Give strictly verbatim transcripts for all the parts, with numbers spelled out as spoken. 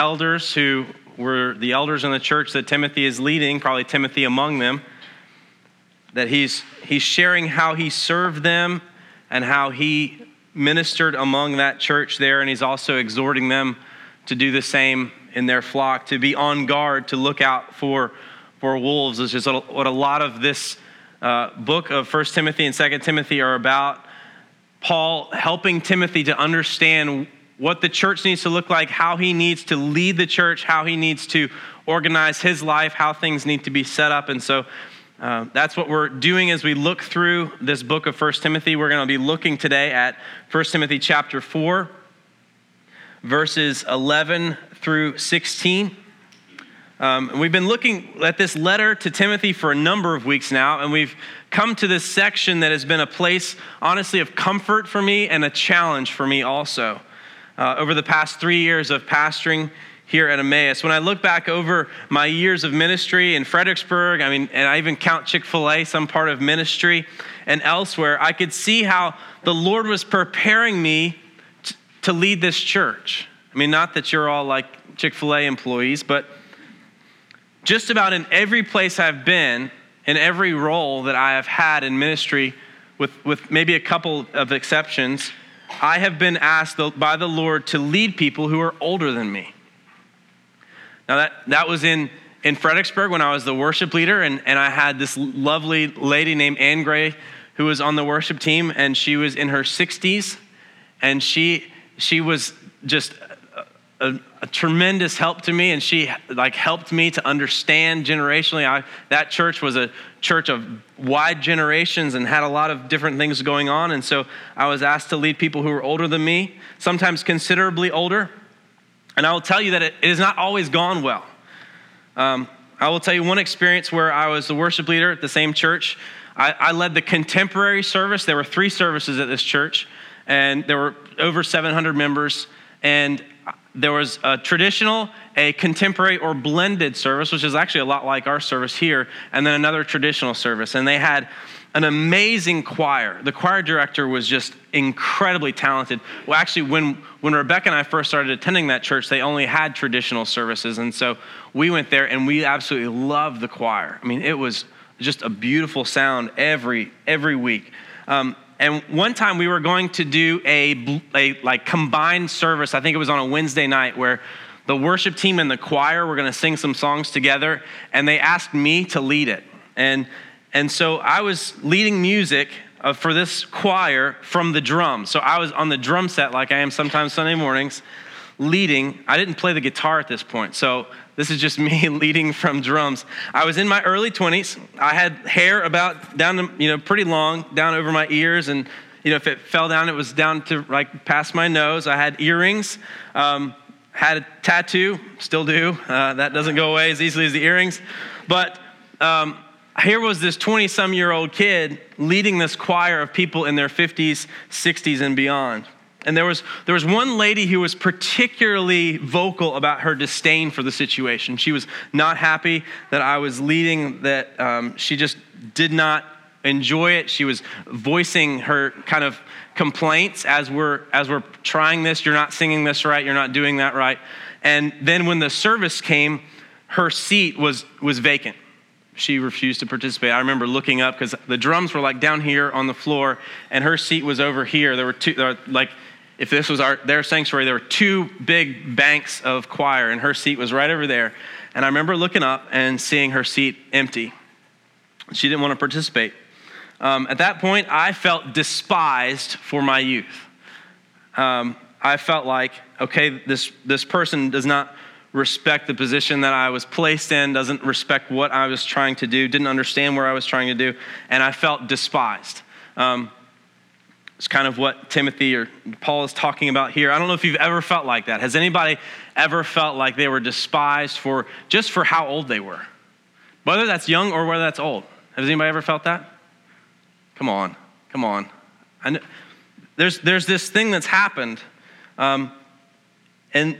elders who were the elders in the church that Timothy is leading, probably Timothy among them, that he's he's sharing how he served them and how he ministered among that church there, and he's also exhorting them to do the same in their flock, to be on guard, to look out for, for wolves, which is what a lot of this uh, book of First Timothy and Second Timothy are about. Paul helping Timothy to understand what the church needs to look like, how he needs to lead the church, how he needs to organize his life, how things need to be set up. And so uh, that's what we're doing as we look through this book of First Timothy. We're going to be looking today at First Timothy chapter four, verses eleven through sixteen. Um, we've been looking at this letter to Timothy for a number of weeks now, and we've come to this section that has been a place, honestly, of comfort for me and a challenge for me also. Uh, over the past three years of pastoring here at Emmaus, when I look back over my years of ministry in Fredericksburg, I mean, and I even count Chick-fil-A some part of ministry, and elsewhere, I could see how the Lord was preparing me t- to lead this church. I mean, not that you're all like Chick-fil-A employees, but just about in every place I've been, in every role that I have had in ministry, with, with maybe a couple of exceptions, I have been asked by the Lord to lead people who are older than me. Now that, that was in, in Fredericksburg when I was the worship leader, and, and I had this lovely lady named Ann Gray who was on the worship team, and she was in her sixties, and she she was just a, a tremendous help to me, and she like helped me to understand generationally. I, that church was a church of wide generations and had a lot of different things going on, and so I was asked to lead people who were older than me, sometimes considerably older. And I will tell you that it, it has not always gone well. Um, I will tell you one experience where I was the worship leader at the same church. I, I led the contemporary service. There were three services at this church, and there were over seven hundred members, and there was a traditional, a contemporary, or blended service, which is actually a lot like our service here, and then another traditional service. And they had an amazing choir. The choir director was just incredibly talented. Well, actually, when, when Rebecca and I first started attending that church, they only had traditional services. And so we went there, and we absolutely loved the choir. I mean, it was just a beautiful sound every every week. Um, And one time we were going to do a, a like combined service. I think it was on a Wednesday night where the worship team and the choir were going to sing some songs together, and they asked me to lead it. And and so I was leading music uh, for this choir from the drums. So I was on the drum set like I am sometimes Sunday mornings, leading. I didn't play the guitar at this point, so this is just me leading from drums. I was in my early twenties. I had hair about down to, you know, pretty long, down over my ears. And, you know, if it fell down, it was down to like past my nose. I had earrings, um, had a tattoo, still do. Uh, that doesn't go away as easily as the earrings. But um, here was this twenty-some-year-old kid leading this choir of people in their fifties, sixties, and beyond. And there was there was one lady who was particularly vocal about her disdain for the situation. She was not happy that I was leading, that um, she just did not enjoy it. She was voicing her kind of complaints as we're as we're trying this. You're not singing this right. You're not doing that right. And then when the service came, her seat was was vacant. She refused to participate. I remember looking up because the drums were like down here on the floor, and her seat was over here. There were two, there were like. If this was our their sanctuary, there were two big banks of choir, and her seat was right over there. And I remember looking up and seeing her seat empty. She didn't want to participate. Um, at that point, I felt despised for my youth. Um, I felt like, okay, this this person does not respect the position that I was placed in, doesn't respect what I was trying to do, didn't understand where I was trying to do, and I felt despised. Um, It's kind of what Timothy or Paul is talking about here. I don't know if you've ever felt like that. Has anybody ever felt like they were despised for just for how old they were? Whether that's young or whether that's old. Has anybody ever felt that? Come on, come on. I know, there's there's this thing that's happened, um, and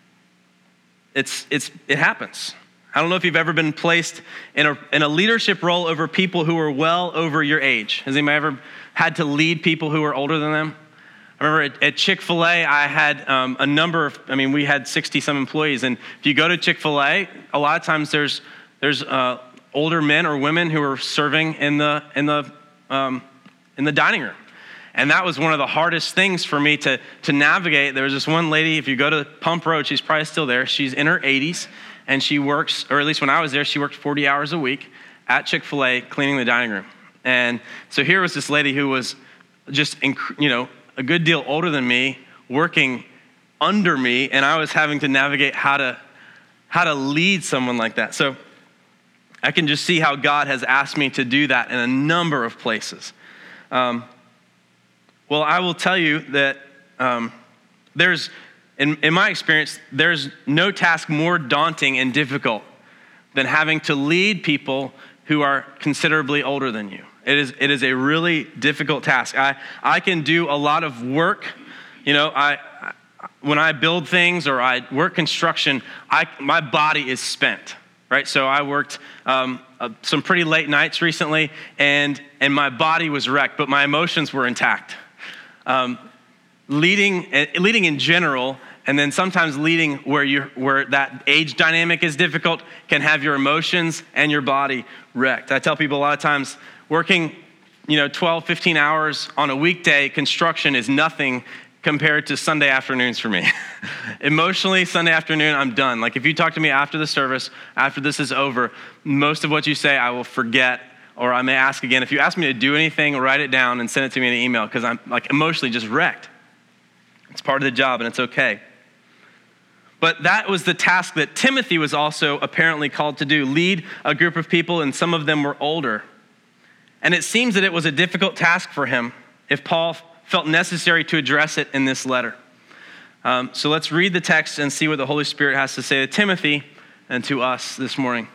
it's it's it happens. I don't know if you've ever been placed in a in a leadership role over people who are well over your age. Has anybody ever had to lead people who are older than them? I I remember at, at Chick-fil-A, I had um, a number of, I mean, we had sixty some employees. And if you go to Chick-fil-A, a lot of times there's there's uh, older men or women who are serving in the in the um, in the dining room. And that was one of the hardest things for me to, to navigate. There was this one lady, if you go to Pump Road, she's probably still there. She's in her eighties, and she works, or at least when I was there, she worked forty hours a week at Chick-fil-A cleaning the dining room. And so here was this lady who was just, you know, a good deal older than me, working under me, and I was having to navigate how to how to lead someone like that. So I can just see how God has asked me to do that in a number of places. Um, Well, I will tell you that um, there's, in, in my experience, there's no task more daunting and difficult than having to lead people who are considerably older than you. It is, it is a really difficult task. I, I can do a lot of work. You know, I, I when I build things or I work construction, I, my body is spent, right? So I worked um, uh, some pretty late nights recently, and and my body was wrecked, but my emotions were intact. Um, leading, leading in general, and then sometimes leading where you where that age dynamic is difficult, can have your emotions and your body wrecked. I tell people a lot of times, working, you know, twelve, fifteen hours on a weekday construction is nothing compared to Sunday afternoons for me. Emotionally, Sunday afternoon, I'm done. Like if you talk to me after the service, after this is over, most of what you say I will forget. Or I may ask again. If you ask me to do anything, write it down and send it to me in an email, because I'm like emotionally just wrecked. It's part of the job, and it's okay. But that was the task that Timothy was also apparently called to do, lead a group of people, and some of them were older. And it seems that it was a difficult task for him if Paul felt necessary to address it in this letter. Um, so let's read the text and see what the Holy Spirit has to say to Timothy and to us this morning.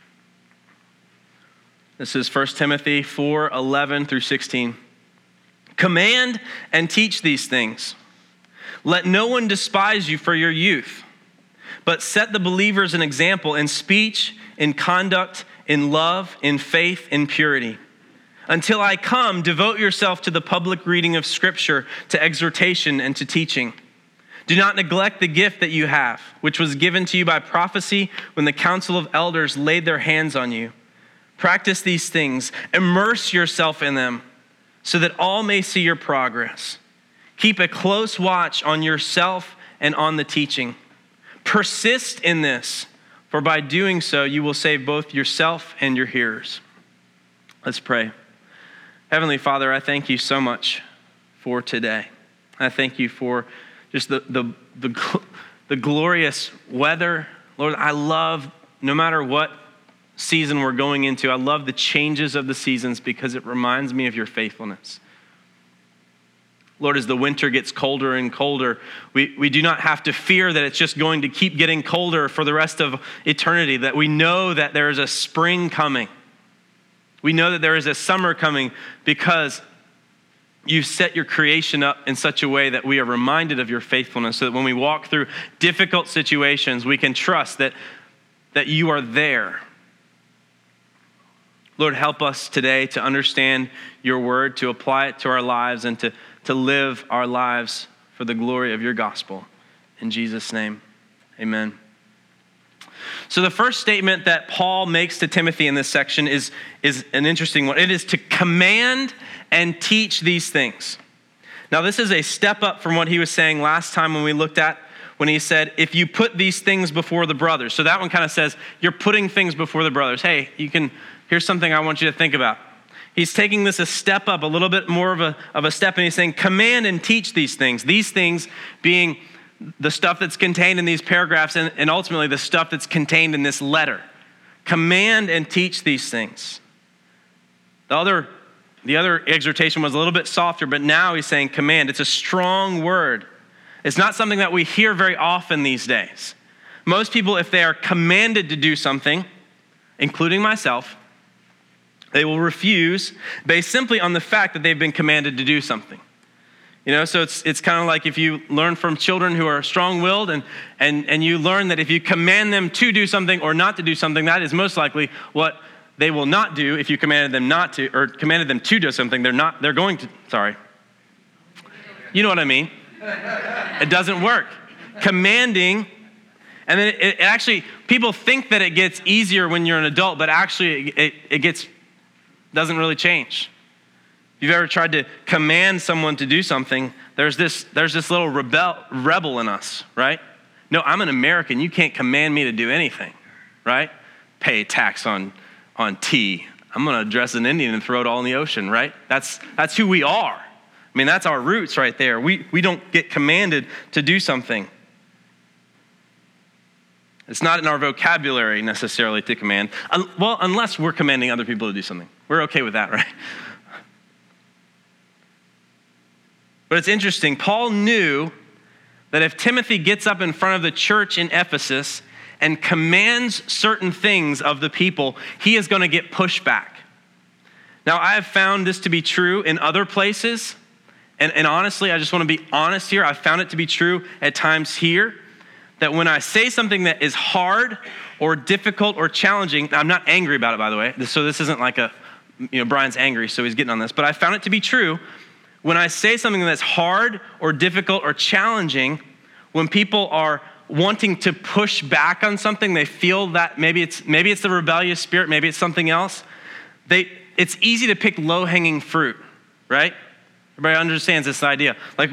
This is First Timothy four, eleven through sixteen. Command and teach these things. Let no one despise you for your youth, but set the believers an example in speech, in conduct, in love, in faith, in purity. Until I come, devote yourself to the public reading of Scripture, to exhortation and to teaching. Do not neglect the gift that you have, which was given to you by prophecy when the council of elders laid their hands on you. Practice these things, immerse yourself in them, so that all may see your progress. Keep a close watch on yourself and on the teaching. Persist in this, for by doing so, you will save both yourself and your hearers. Let's pray. Heavenly Father, I thank you so much for today. I thank you for just the, the, the, the glorious weather. Lord, I love, no matter what season we're going into, I love the changes of the seasons because it reminds me of your faithfulness. Lord, as the winter gets colder and colder, we, we do not have to fear that it's just going to keep getting colder for the rest of eternity, that we know that there is a spring coming. We know that there is a summer coming because you set your creation up in such a way that we are reminded of your faithfulness, so that when we walk through difficult situations, we can trust that, that you are there. Lord, help us today to understand your word, to apply it to our lives, and to, to live our lives for the glory of your gospel. In Jesus' name, amen. So the first statement that Paul makes to Timothy in this section is, is an interesting one. It is to command and teach these things. Now, this is a step up from what he was saying last time when we looked at, when he said, if you put these things before the brothers. So that one kind of says, you're putting things before the brothers. Hey, you can... Here's something I want you to think about. He's taking this a step up, a little bit more of a, of a step, and he's saying, command and teach these things. These things being the stuff that's contained in these paragraphs and, and ultimately the stuff that's contained in this letter. Command and teach these things. The other, the other exhortation was a little bit softer, but now he's saying command. It's a strong word. It's not something that we hear very often these days. Most people, if they are commanded to do something, including myself, they will refuse based simply on the fact that they've been commanded to do something. You know, so it's it's kind of like if you learn from children who are strong-willed and, and, and you learn that if you command them to do something or not to do something, that is most likely what they will not do. If you commanded them not to, or commanded them to do something, they're not, they're going to, sorry. You know what I mean? It doesn't work. Commanding, and then it, it actually, people think that it gets easier when you're an adult, but actually it, it gets, doesn't really change. If you've ever tried to command someone to do something, there's this, there's this little rebel, rebel in us, right? No, I'm an American. You can't command me to do anything, right? Pay a tax on, on tea. I'm going to dress an Indian and throw it all in the ocean, right? That's, that's who we are. I mean, that's our roots right there. We, we don't get commanded to do something. It's not in our vocabulary necessarily to command. Well, unless we're commanding other people to do something. We're okay with that, right? But it's interesting. Paul knew that if Timothy gets up in front of the church in Ephesus and commands certain things of the people, he is going to get pushback. Now, I have found this to be true in other places. And, and honestly, I just want to be honest here. I've found it to be true at times here, that when I say something that is hard or difficult or challenging, I'm not angry about it, by the way. So this isn't like a, you know, Brian's angry, so he's getting on this. But I found it to be true. When I say something that's hard or difficult or challenging, when people are wanting to push back on something, they feel that maybe it's maybe it's the rebellious spirit, maybe it's something else. They it's easy to pick low-hanging fruit, right? Everybody understands this idea. Like,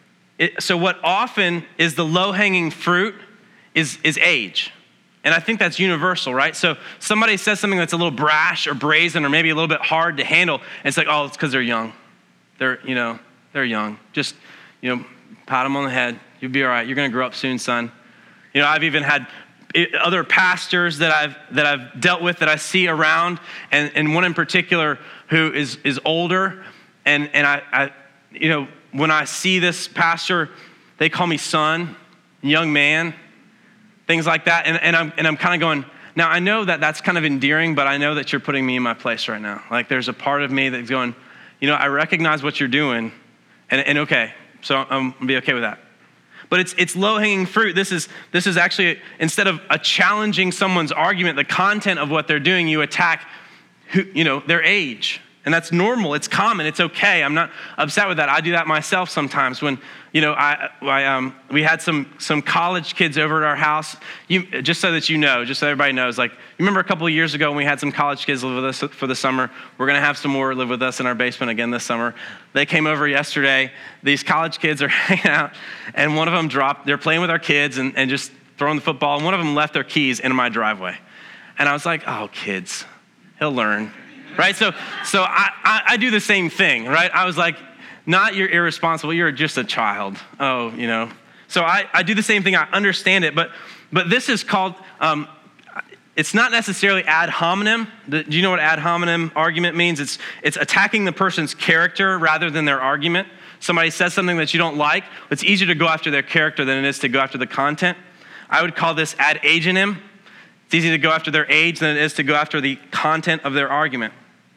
it, so what often is the low-hanging fruit is is age. And I think that's universal, right? So somebody says something that's a little brash or brazen or maybe a little bit hard to handle, and it's like, oh, it's because they're young. They're, you know, they're young. Just, you know, pat them on the head. You'll be all right. You're going to grow up soon, son. You know, I've even had other pastors that I've that I've dealt with that I see around, and, and one in particular who is is older, and and I, I, you know, when I see this pastor, they call me son, young man, things like that, and and I'm and I'm kind of going. Now I know that that's kind of endearing, but I know that you're putting me in my place right now. Like there's a part of me that's going, you know, I recognize what you're doing, and, and okay, so I'm gonna be okay with that. But it's it's low-hanging fruit. This is this is actually, instead of a challenging someone's argument, the content of what they're doing, you attack who, you know, their age. And that's normal, it's common, it's okay. I'm not upset with that. I do that myself sometimes when, you know, I, I um, we had some some college kids over at our house. You, just so that you know, just so everybody knows, like, you remember a couple of years ago when we had some college kids live with us for the summer? We're gonna have some more live with us in our basement again this summer. They came over yesterday. These college kids are hanging out, and one of them dropped, they're playing with our kids and, and just throwing the football, and one of them left their keys in my driveway. And I was like, oh, kids, he'll learn. Right, so so I, I, I do the same thing, right? I was like, not you're irresponsible, you're just a child. Oh, you know. So I, I do the same thing, I understand it, but but this is called, um, it's not necessarily ad hominem. Do you know what ad hominem argument means? It's it's attacking the person's character rather than their argument. Somebody says something that you don't like, it's easier to go after their character than it is to go after the content. I would call this ad agentem. It's easy to go after their age than it is to go after the content of their argument.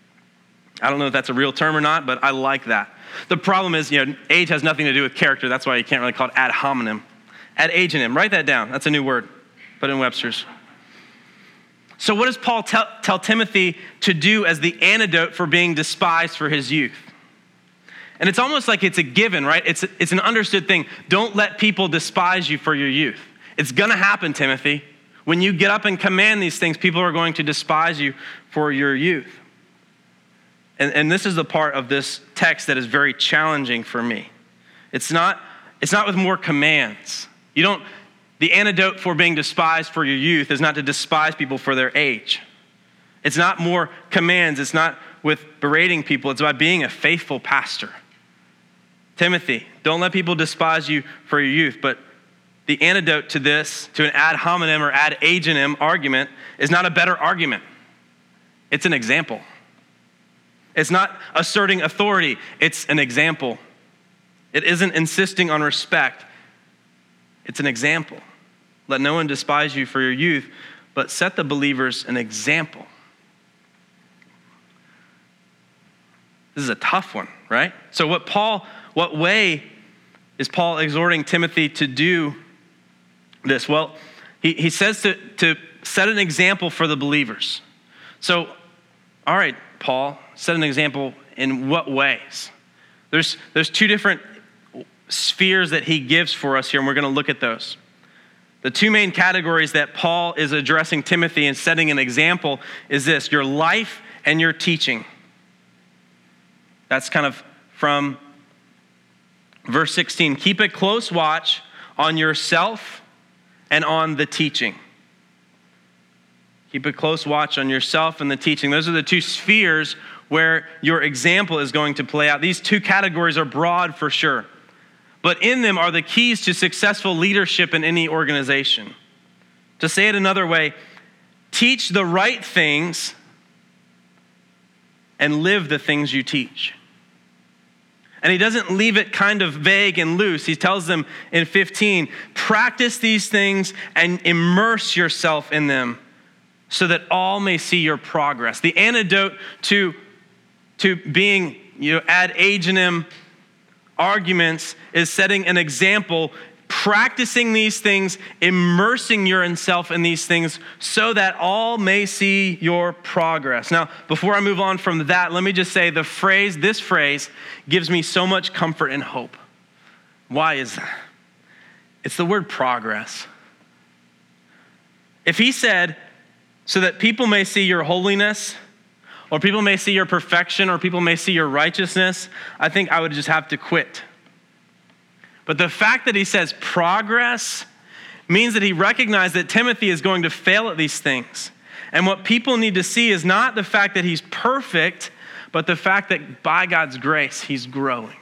I don't know if that's a real term or not, but I like that. The problem is, you know, age has nothing to do with character. That's why you can't really call it ad hominem. Ad agentem, write that down. That's a new word. Put it in Webster's. So what does Paul tell, tell Timothy to do as the antidote for being despised for his youth? And it's almost like it's a given, right? It's, it's an understood thing. Don't let people despise you for your youth. It's gonna happen, Timothy. When you get up and command these things, people are going to despise you for your youth. And, and this is the part of this text that is very challenging for me. It's not, it's not with more commands. You don't, the antidote for being despised for your youth is not to despise people for their age. It's not more commands. It's not with berating people. It's by being a faithful pastor. Timothy, don't let people despise you for your youth, but the antidote to this, to an ad hominem or ad agentem argument, is not a better argument. It's an example. It's not asserting authority. It's an example. It isn't insisting on respect. It's an example. Let no one despise you for your youth, but set the believers an example. This is a tough one, right? So what Paul, what way is Paul exhorting Timothy to do this? Well, he, he says to, to set an example for the believers. So, all right, Paul, set an example in what ways? There's, there's two different spheres that he gives for us here, and we're going to look at those. The two main categories that Paul is addressing Timothy and setting an example is this: your life and your teaching. That's kind of from verse sixteen. Keep a close watch on yourself and on the teaching. Keep a close watch on yourself and the teaching. Those are the two spheres where your example is going to play out. These two categories are broad for sure, but in them are the keys to successful leadership in any organization. To say it another way, teach the right things and live the things you teach. And he doesn't leave it kind of vague and loose. He tells them in fifteen, practice these things and immerse yourself in them so that all may see your progress. The antidote to, to being, you know, ad aginem arguments is setting an example, practicing these things, immersing yourself in these things so that all may see your progress. Now, before I move on from that, let me just say the phrase, this phrase gives me so much comfort and hope. Why is that? It's the word progress. If he said, so that people may see your holiness, or people may see your perfection, or people may see your righteousness, I think I would just have to quit. But the fact that he says progress means that he recognized that Timothy is going to fail at these things. And what people need to see is not the fact that he's perfect, but the fact that by God's grace, he's growing.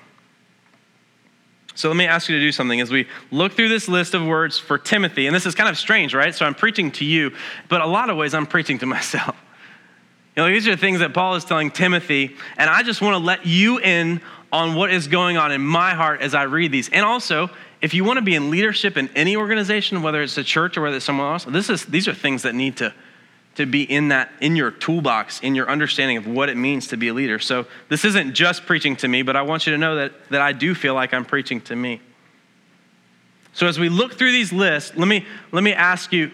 So let me ask you to do something as we look through this list of words for Timothy. And this is kind of strange, right? So I'm preaching to you, but a lot of ways I'm preaching to myself. You know, these are things that Paul is telling Timothy, and I just want to let you in on what is going on in my heart as I read these. And also, if you want to be in leadership in any organization, whether it's a church or whether it's someone else, this is these are things that need to, to be in that in your toolbox, in your understanding of what it means to be a leader. So this isn't just preaching to me, but I want you to know that, that I do feel like I'm preaching to me. So as we look through these lists, let me let me ask you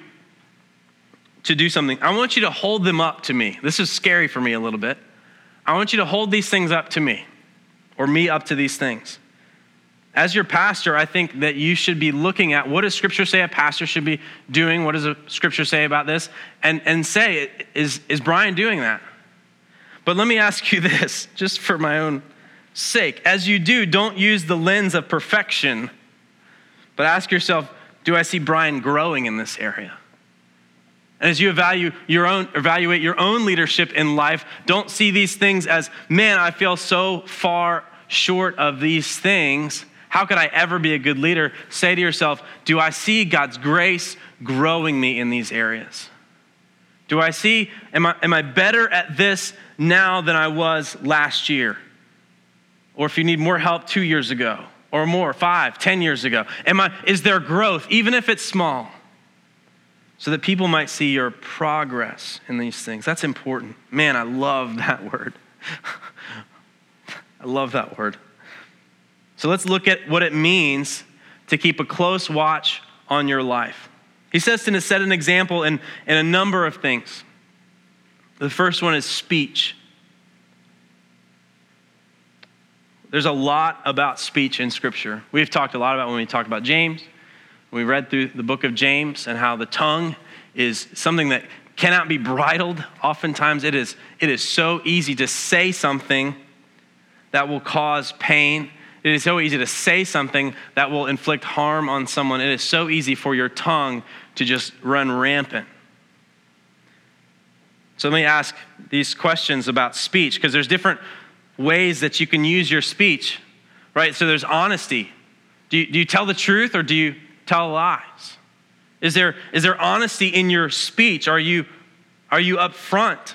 to do something. I want you to hold them up to me. This is scary for me a little bit. I want you to hold these things up to me, or me up to these things. As your pastor, I think that you should be looking at what does Scripture say a pastor should be doing? What does the Scripture say about this? And, and say, is, is Brian doing that? But let me ask you this, just for my own sake. As you do, don't use the lens of perfection, but ask yourself, do I see Brian growing in this area? And as you evaluate your own, evaluate your own leadership in life, don't see these things as, man, I feel so far short of these things. How could I ever be a good leader? Say to yourself, do I see God's grace growing me in these areas? Do I see, am I, am I better at this now than I was last year? Or if you need more help, two years ago, or more, five, ten years ago. Am I, is there growth, even if it's small? So that people might see your progress in these things. That's important. Man, I love that word. I love that word. So let's look at what it means to keep a close watch on your life. He says to set an example in, in a number of things. The first one is speech. There's a lot about speech in Scripture. We've talked a lot about when we talk about James. We read through the book of James and how the tongue is something that cannot be bridled. Oftentimes it is, it is so easy to say something that will cause pain. It is so easy to say something that will inflict harm on someone. It is so easy for your tongue to just run rampant. So let me ask these questions about speech, because there's different ways that you can use your speech, right? So there's honesty. Do you, do you tell the truth or do you tell lies? Is there, is there honesty in your speech? Are you, are you upfront?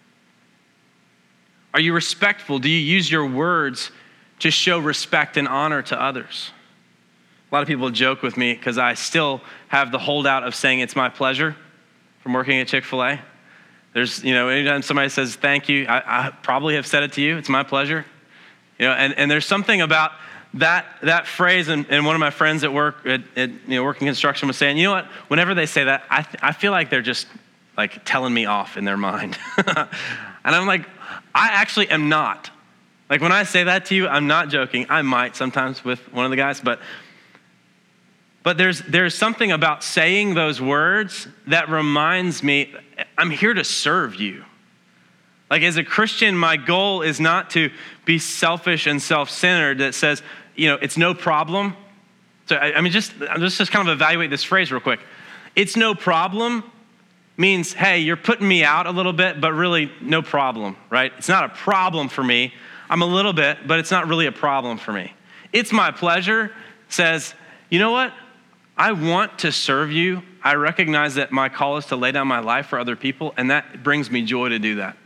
Are you respectful? Do you use your words to show respect and honor to others? A lot of people joke with me because I still have the holdout of saying it's my pleasure from working at Chick-fil-A. There's, you know, anytime somebody says thank you, I, I probably have said it to you. It's my pleasure. You know, and, and there's something about that that phrase, and, and one of my friends at work, at, at you know, working construction, was saying, you know what? Whenever they say that, I th- I feel like they're just like telling me off in their mind, and I'm like, I actually am not. Like when I say that to you, I'm not joking. I might sometimes with one of the guys, but but there's there's something about saying those words that reminds me, I'm here to serve you. Like as a Christian, my goal is not to be selfish and self-centered that says, you know, it's no problem. So I, I mean, just let's just kind of evaluate this phrase real quick. It's no problem means, hey, you're putting me out a little bit, but really no problem, right? It's not a problem for me. I'm a little bit, but it's not really a problem for me. It's my pleasure says, you know what? I want to serve you. I recognize that my call is to lay down my life for other people, and that brings me joy to do that.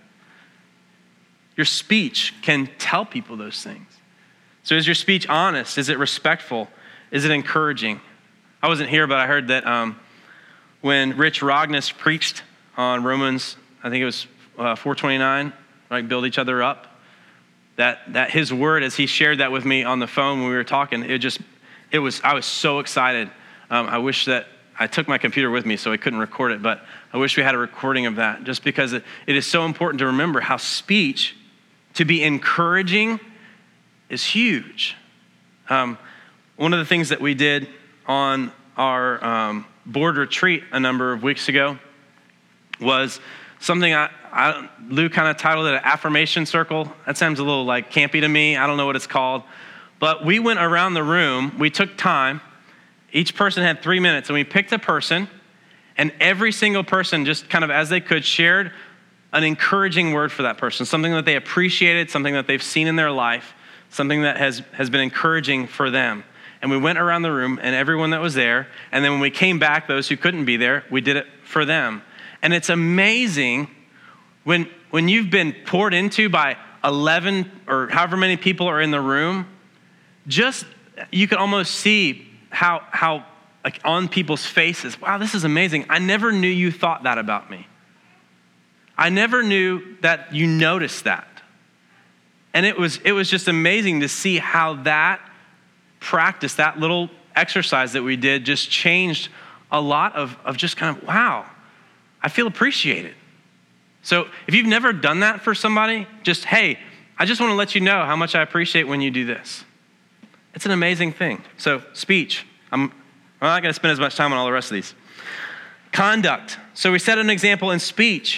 Your speech can tell people those things. So is your speech honest? Is it respectful? Is it encouraging? I wasn't here, but I heard that um, when Rich Rogness preached on Romans, I think it was uh, four twenty-nine, right, build each other up, that that his word, as he shared that with me on the phone when we were talking, it just, it was, I was so excited. Um, I wish that I took my computer with me so I couldn't record it, but I wish we had a recording of that just because it, it is so important to remember how speech, to be encouraging, is huge. Um, one of the things that we did on our um, board retreat a number of weeks ago was something I, I Lou kind of titled it an affirmation circle. That sounds a little like campy to me. I don't know what it's called. But we went around the room. We took time. Each person had three minutes, and we picked a person, and every single person, just kind of as they could, shared an encouraging word for that person, something that they appreciated, something that they've seen in their life, something that has, has been encouraging for them. And we went around the room, and everyone that was there, and then when we came back, those who couldn't be there, we did it for them. And it's amazing when, when you've been poured into by eleven or however many people are in the room, just, you can almost see how, how like on people's faces, wow, this is amazing. I never knew you thought that about me. I never knew that you noticed that. And it was, it was just amazing to see how that practice, that little exercise that we did just changed a lot of, of just kind of, wow, I feel appreciated. So if you've never done that for somebody, just, hey, I just want to let you know how much I appreciate when you do this. It's an amazing thing. So speech, I'm, I'm not going to spend as much time on all the rest of these. Conduct. So we set an example in speech.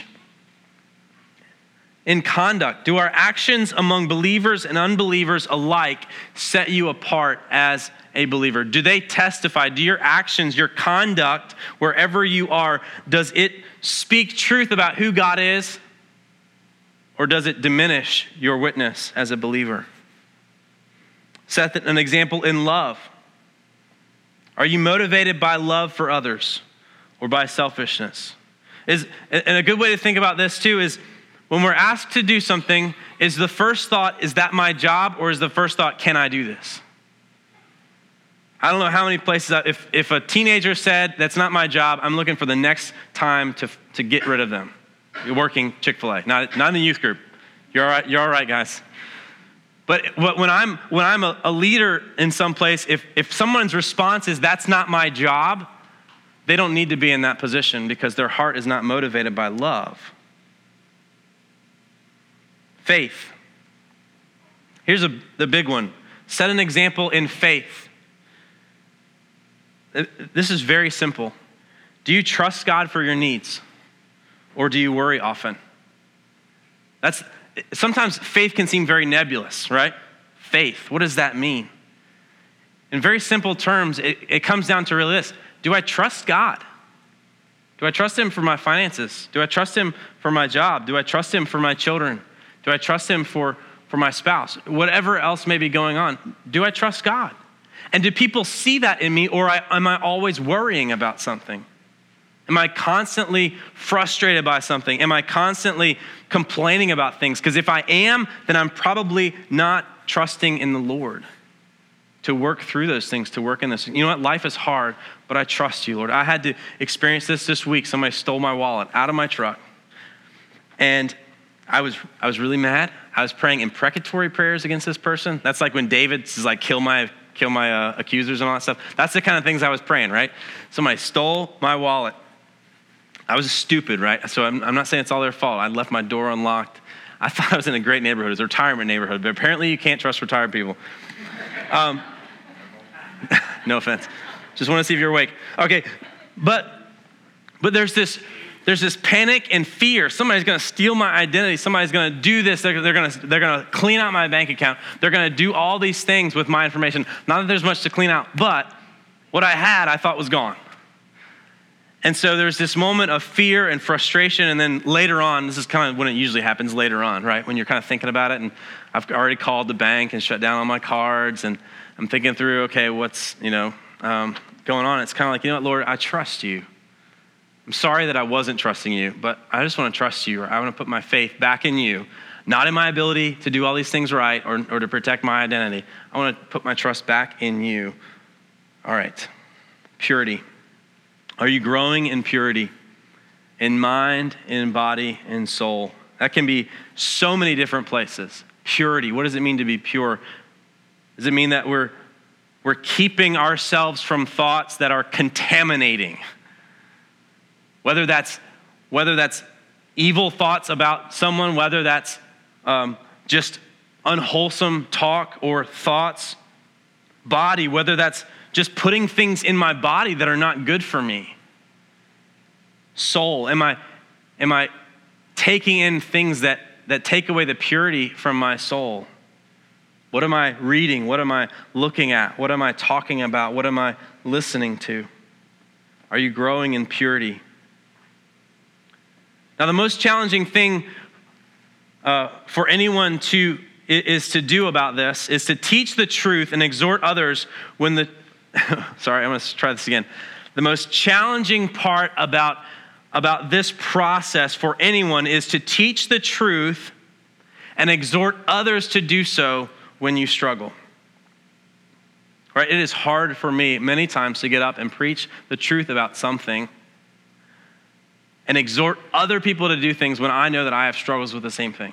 In conduct, do our actions among believers and unbelievers alike set you apart as a believer? Do they testify? Do your actions, your conduct, wherever you are, does it speak truth about who God is? Or does it diminish your witness as a believer? Set an example in love. Are you motivated by love for others or by selfishness? Is, and a good way to think about this too is, when we're asked to do something, is the first thought, is that my job? Or is the first thought, can I do this? I don't know how many places, I, if, if a teenager said, that's not my job, I'm looking for the next time to, to get rid of them. You're working Chick-fil-A, not, not in the youth group. You're all right, you're all right, guys. But when I'm, when I'm a, a leader in some place, if, if someone's response is, that's not my job, they don't need to be in that position because their heart is not motivated by love. Faith. Here's a, the big one. Set an example in faith. This is very simple. Do you trust God for your needs? Or do you worry often? That's sometimes faith can seem very nebulous, right? Faith, what does that mean? In very simple terms, it, it comes down to really this. Do I trust God? Do I trust him for my finances? Do I trust him for my job? Do I trust him for my children? Do I trust him for, for my spouse? Whatever else may be going on, do I trust God? And do people see that in me, or I, am I always worrying about something? Am I constantly frustrated by something? Am I constantly complaining about things? Because if I am, then I'm probably not trusting in the Lord to work through those things, to work in this. You know what? Life is hard, but I trust you, Lord. I had to experience this this week. Somebody stole my wallet out of my truck. And I was I was really mad. I was praying imprecatory prayers against this person. That's like when David is like, kill my kill my uh, accusers and all that stuff. That's the kind of things I was praying, right? Somebody stole my wallet. I was stupid, right? So I'm, I'm not saying it's all their fault. I left my door unlocked. I thought I was in a great neighborhood. It was a retirement neighborhood, but apparently you can't trust retired people. Um, no offense. Just want to see if you're awake. Okay, but but there's this there's this panic and fear. Somebody's going to steal my identity. Somebody's going to do this. They're, they're going to they're going to clean out my bank account. They're going to do all these things with my information. Not that there's much to clean out, but what I had, I thought was gone. And so there's this moment of fear and frustration, and then later on, this is kind of when it usually happens later on, right? When you're kind of thinking about it, and I've already called the bank and shut down all my cards, and I'm thinking through, okay, what's, you know, um, going on? It's kind of like, you know what, Lord, I trust you. I'm sorry that I wasn't trusting you, but I just want to trust you, or I want to put my faith back in you, not in my ability to do all these things right or, or to protect my identity. I want to put my trust back in you. All right, purity. Are you growing in purity, in mind, in body, in soul? That can be so many different places. Purity, what does it mean to be pure? Does it mean that we're, we're keeping ourselves from thoughts that are contaminating? Whether that's, whether that's evil thoughts about someone, whether that's um, just unwholesome talk or thoughts. Body, whether that's just putting things in my body that are not good for me. Soul, am I, am I taking in things that, that take away the purity from my soul? What am I reading? What am I looking at? What am I talking about? What am I listening to? Are you growing in purity? Now, the most challenging thing uh, for anyone to is to do about this is to teach the truth and exhort others when the Sorry, I'm going to try this again. The most challenging part about, about this process for anyone is to teach the truth and exhort others to do so when you struggle. Right? It is hard for me many times to get up and preach the truth about something and exhort other people to do things when I know that I have struggles with the same thing.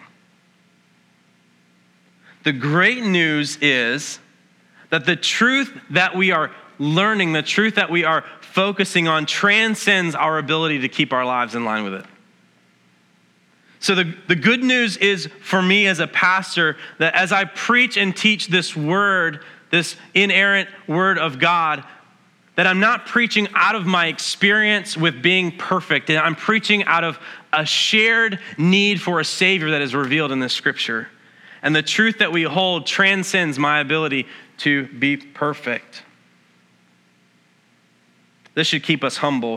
The great news is that the truth that we are learning, the truth that we are focusing on transcends our ability to keep our lives in line with it. So the, the good news is for me as a pastor that as I preach and teach this word, this inerrant word of God, that I'm not preaching out of my experience with being perfect, and I'm preaching out of a shared need for a Savior that is revealed in this scripture. And the truth that we hold transcends my ability to be perfect. This should keep us humble.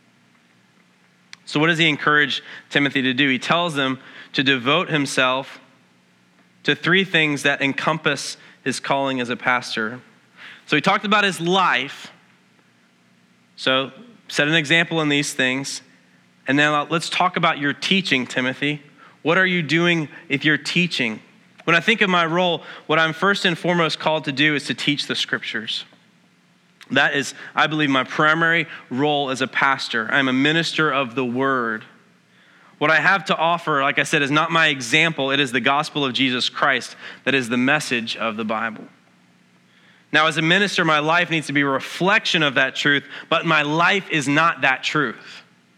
So what does he encourage Timothy to do? He tells him to devote himself to three things that encompass his calling as a pastor. So he talked about his life. So set an example in these things. And now let's talk about your teaching, Timothy. What are you doing if you're teaching? When I think of my role, what I'm first and foremost called to do is to teach the scriptures. That is, I believe, my primary role as a pastor. I'm a minister of the word. What I have to offer, like I said, is not my example. It is the gospel of Jesus Christ that is the message of the Bible. Now, as a minister, my life needs to be a reflection of that truth, but my life is not that truth.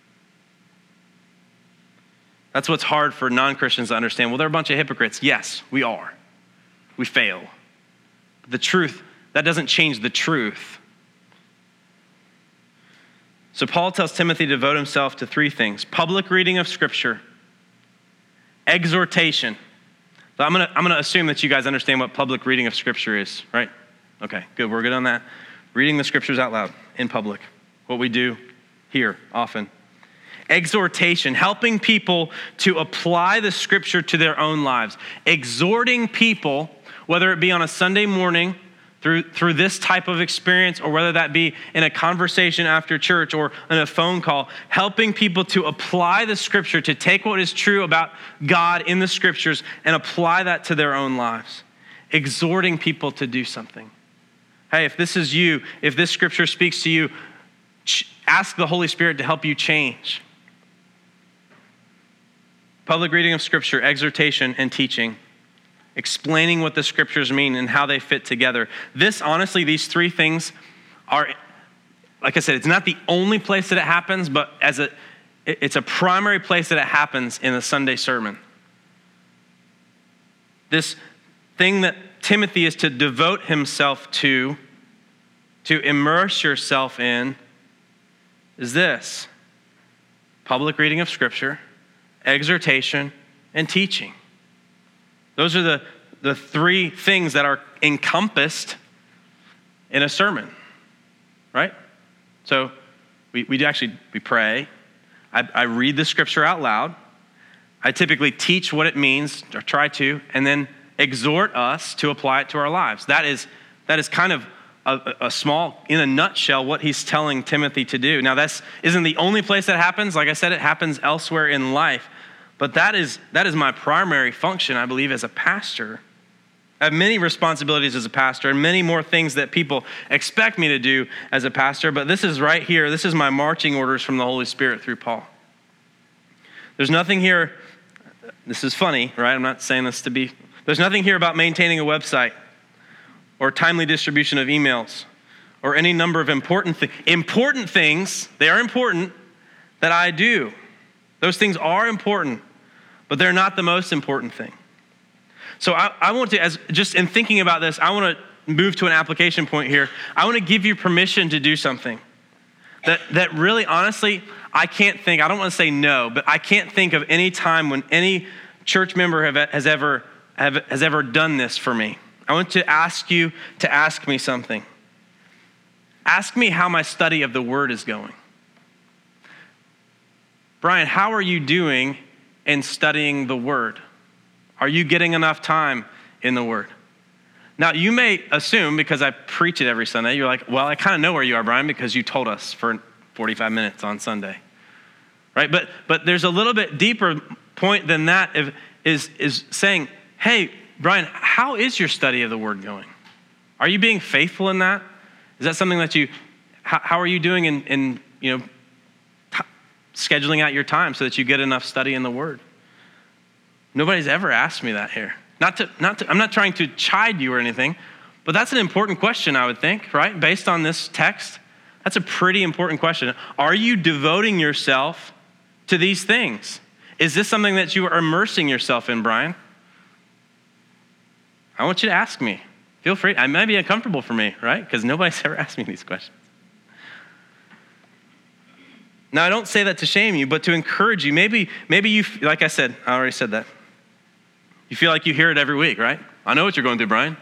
That's what's hard for non-Christians to understand. Well, they're a bunch of hypocrites. Yes, we are. We fail. But the truth, that doesn't change the truth. So Paul tells Timothy to devote himself to three things: public reading of Scripture, exhortation. So I'm gonna, I'm gonna assume that you guys understand what public reading of Scripture is, right? Okay, good, we're good on that. Reading the Scriptures out loud in public, what we do here often. Exhortation, helping people to apply the Scripture to their own lives. Exhorting people, whether it be on a Sunday morning through, through this type of experience, or whether that be in a conversation after church or in a phone call, helping people to apply the Scripture, to take what is true about God in the Scriptures and apply that to their own lives. Exhorting people to do something. Hey, if this is you, if this Scripture speaks to you, ask the Holy Spirit to help you change. Public reading of Scripture, exhortation, and teaching. Explaining what the Scriptures mean and how they fit together. This, honestly, these three things are, like I said, it's not the only place that it happens, but as a, it's a primary place that it happens in a Sunday sermon. this thing that Timothy is to devote himself to, to immerse yourself in, is this: public reading of Scripture, exhortation, and teaching. Those are the, the three things that are encompassed in a sermon, right? So we, we actually, we pray. I, I read the Scripture out loud. I typically teach what it means, or try to, and then exhort us to apply it to our lives. That is, that is kind of a, a small, in a nutshell, what he's telling Timothy to do. Now, that isn't the only place that happens. Like I said, it happens elsewhere in life. But that is, that is my primary function, I believe, as a pastor. I have many responsibilities as a pastor and many more things that people expect me to do as a pastor. But this is right here. This is my marching orders from the Holy Spirit through Paul. There's nothing here. This is funny, right? I'm not saying this to be. There's nothing here about maintaining a website or timely distribution of emails or any number of important things. Important things, they are important, that I do. Those things are important, but they're not the most important thing. So I, I want to, as just in thinking about this, I want to move to an application point here. I want to give you permission to do something that, that really, honestly, I can't think, I don't want to say no, but I can't think of any time when any church member have, has ever have, has ever done this for me. I want to ask you to ask me something. Ask me how my study of the Word is going. Brian, how are you doing in studying the Word? Are you getting enough time in the Word? Now, you may assume, because I preach it every Sunday, you're like, well, I kind of know where you are, Brian, because you told us for forty-five minutes on Sunday, right? But but there's a little bit deeper point than that, if, is, is saying, hey, Brian, how is your study of the Word going? Are you being faithful in that? Is that something that you, how, how are you doing in, in you know, t- scheduling out your time so that you get enough study in the Word? Nobody's ever asked me that here. Not to, not to, I'm not trying to chide you or anything, but that's an important question, I would think, right? Based on this text, that's a pretty important question. Are you devoting yourself to these things? Is this something that you are immersing yourself in, Brian? I want you to ask me. Feel free. It might be uncomfortable for me, right? Because nobody's ever asked me these questions. Now, I don't say that to shame you, but to encourage you. Maybe, maybe you, like I said, I already said that. You feel like you hear it every week, right? I know what you're going through, Brian.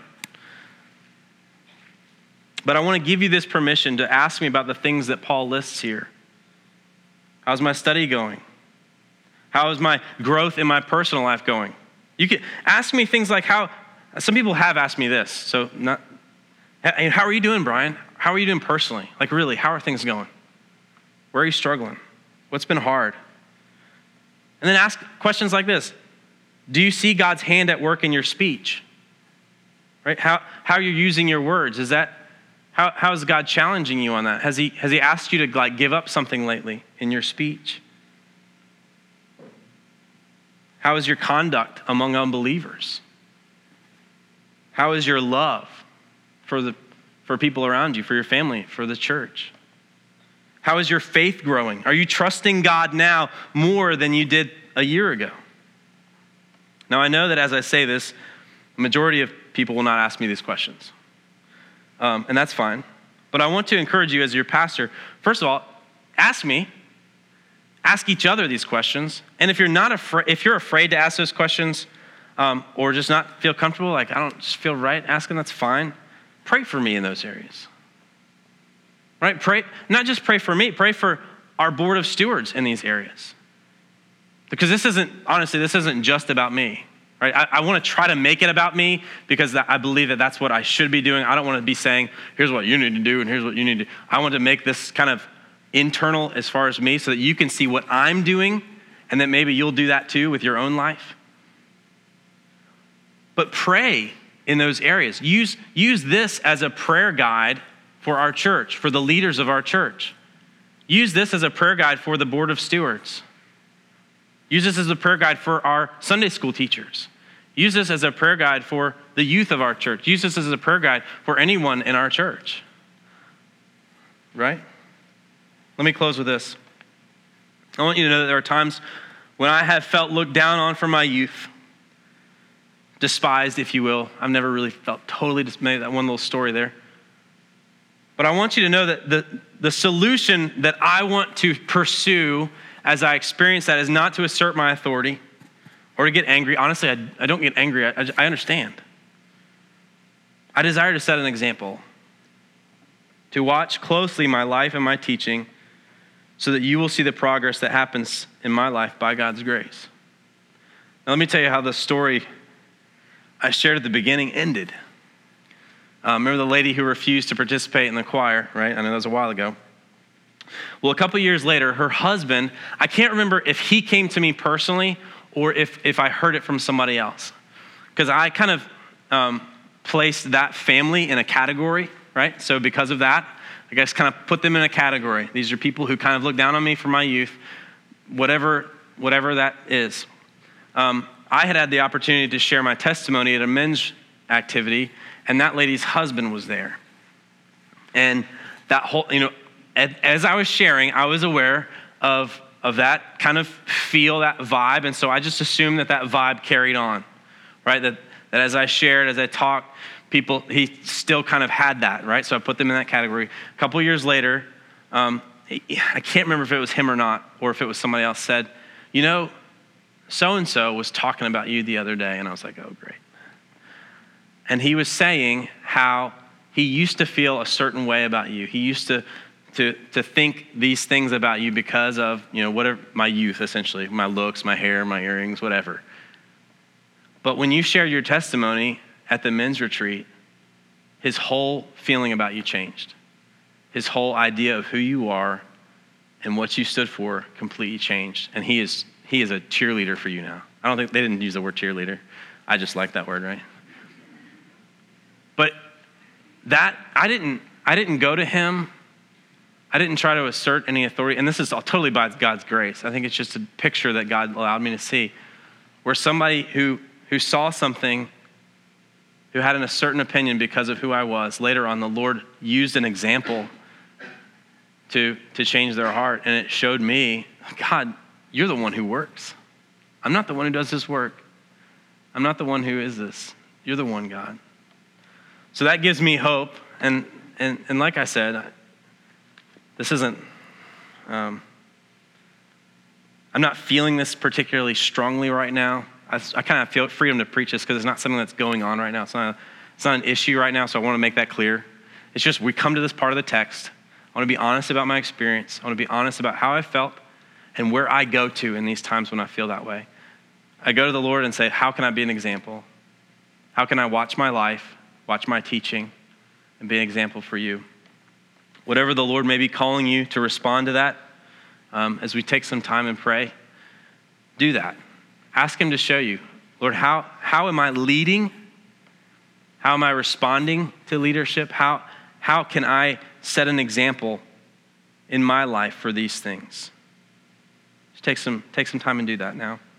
But I want to give you this permission to ask me about the things that Paul lists here. How's my study going? How is my growth in my personal life going? You can ask me things like how, some people have asked me this. So not, how are you doing, Brian? How are you doing personally? Like really, how are things going? Where are you struggling? What's been hard? And then ask questions like this. Do you see God's hand at work in your speech? Right? How how you're using your words. Is that how how is God challenging you on that? Has he has he asked you to like give up something lately in your speech? How is your conduct among unbelievers? How is your love for the for people around you, for your family, for the church? How is your faith growing? Are you trusting God now more than you did a year ago? Now, I know that as I say this, the majority of people will not ask me these questions. Um, and that's fine. But I want to encourage you as your pastor, first of all, ask me, ask each other these questions. And if you're not afraid, if you're afraid to ask those questions um, or just not feel comfortable, like I don't just feel right asking, that's fine. Pray for me in those areas. Right? Pray, not just pray for me, pray for our board of stewards in these areas. Because this isn't, honestly, this isn't just about me, right? I, I want to try to make it about me because I believe that that's what I should be doing. I don't want to be saying, here's what you need to do and here's what you need to do. I want to make this kind of internal as far as me so that you can see what I'm doing and that maybe you'll do that too with your own life. But pray in those areas. Use, use this as a prayer guide for our church, for the leaders of our church. Use this as a prayer guide for the board of stewards. Use this as a prayer guide for our Sunday school teachers. Use this as a prayer guide for the youth of our church. Use this as a prayer guide for anyone in our church. Right? Let me close with this. I want you to know that there are times when I have felt looked down on for my youth. despised, if you will. I've never really felt totally dismayed, that one little story there. But I want you to know that the, the solution that I want to pursue as I experience that is not to assert my authority or to get angry. Honestly, I, I don't get angry. I, I understand. I desire to set an example, to watch closely my life and my teaching so that you will see the progress that happens in my life by God's grace. Now, let me tell you how the story I shared at the beginning ended. Uh, remember the lady who refused to participate in the choir, right? I know that was a while ago. Well, a couple years later, her husband, I can't remember if he came to me personally or if, if I heard it from somebody else. Because I kind of um, placed that family in a category, right? So because of that, I guess kind of put them in a category. These are people who kind of look down on me from my youth, whatever, whatever that is. Um, I had had the opportunity to share my testimony at a men's activity, and that lady's husband was there. And that whole, you know, as I was sharing, I was aware of, of that kind of feel, that vibe, and so I just assumed that that vibe carried on, right? That, that as I shared, as I talked, people, he still kind of had that, right? So I put them in that category. A couple of years later, um, I can't remember if it was him or not, or if it was somebody else said, you know, so-and-so was talking about you the other day. And I was like, oh, great. And he was saying how he used to feel a certain way about you. He used to, to, to think these things about you because of, you know, whatever, my youth, essentially, my looks, my hair, my earrings, whatever. But when you shared your testimony at the men's retreat, his whole feeling about you changed. His whole idea of who you are and what you stood for completely changed. And he is he is a cheerleader for you now. I don't think, they didn't use the word cheerleader. I just like that word, right? But that, I didn't, I didn't go to him. I didn't try to assert any authority. And this is all totally by God's grace. I think it's just a picture that God allowed me to see, where somebody who, who saw something, who had a certain opinion because of who I was, later on the Lord used an example to, to change their heart. And it showed me, God, you're the one who works. I'm not the one who does this work. I'm not the one who is this. You're the one, God. So that gives me hope. And and and like I said, this isn't, um, I'm not feeling this particularly strongly right now. I, I kind of feel freedom to preach this because it's not something that's going on right now. It's not, a, it's not an issue right now, so I want to make that clear. It's just we come to this part of the text. I want to be honest about my experience. I want to be honest about how I felt and where I go to in these times when I feel that way. I go to the Lord and say, how can I be an example? How can I watch my life, watch my teaching, and be an example for you? Whatever the Lord may be calling you to respond to that, um, as we take some time and pray, do that. Ask him to show you, Lord, how, how am I leading? How am I responding to leadership? How, how can I set an example in my life for these things? Just take some, take some time and do that now.